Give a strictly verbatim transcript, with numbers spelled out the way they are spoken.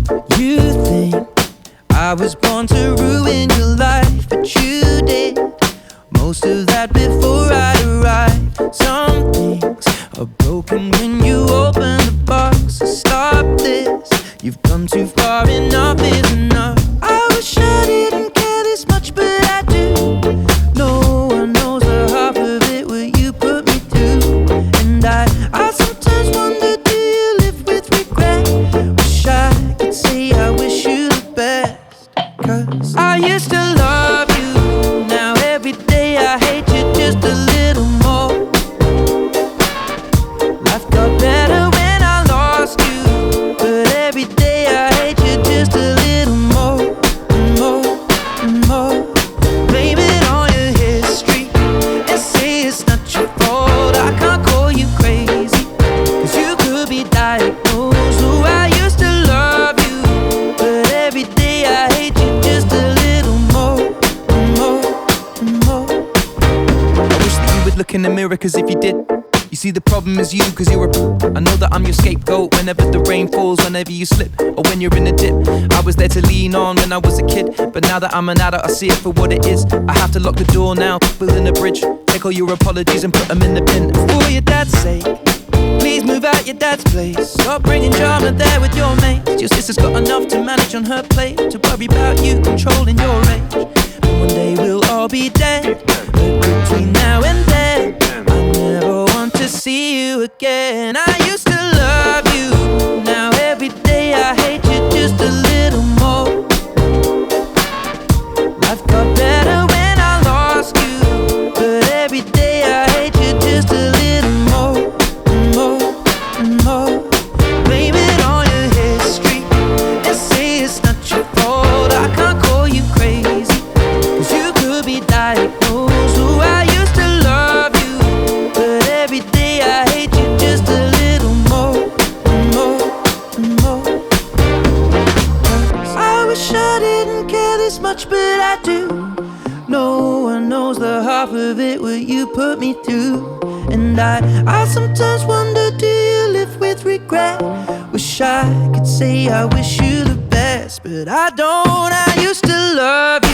You think I was born to ruin your life, but you did most of that before I arrived. Some things are broken when you open the box. So stop this, you've come too far, enough is enough. I wish I didn't care this much, but I do. No one knows the half of it, what you put me through. And I, I sometimes wonder, do you live with regret? Wish I could say I wish you the best. Cause I used to love you, now every day I hate you just a little more. Life got better when I lost you, but every day I hate you just a little more, more, more. Blame it on your history and say it's not your fault. I can't call you crazy, cause you could be diagnosed. Oh, I used to love you, but every day I hate you just a little more, more, more. I wish that you would look in the mirror, cause if you did, you see the problem is you, cause you're a I know that I'm your scapegoat whenever the rain falls, whenever you slip, or when you're in a dip. I was there to lean on when I was a kid, but now that I'm an adult I see it for what it is. I have to lock the door now, building a bridge. Take all your apologies and put them in the bin. For your dad's sake, please move out your dad's place. Stop bringing drama there with your mates. Your sister's got enough to manage on her plate, to worry about you controlling your age. And one day we'll all be dead, but between now and then I never want to see you again. I used to love you, now every day I hate you just a little more. Life got better when I lost you, but every day I hate you just a little more, more, more. Blame it on your history and say it's not your fault. I can't call you crazy, cause you could be diagnosed. Oh, I used to love you, but every day I hate you just a little more, more, more. I wish I didn't care this much, but I do. No one knows the half of it, what you put me through. And I, I sometimes wonder, do you live with regret? Wish I could say I wish you the best, but I don't. I used to love you.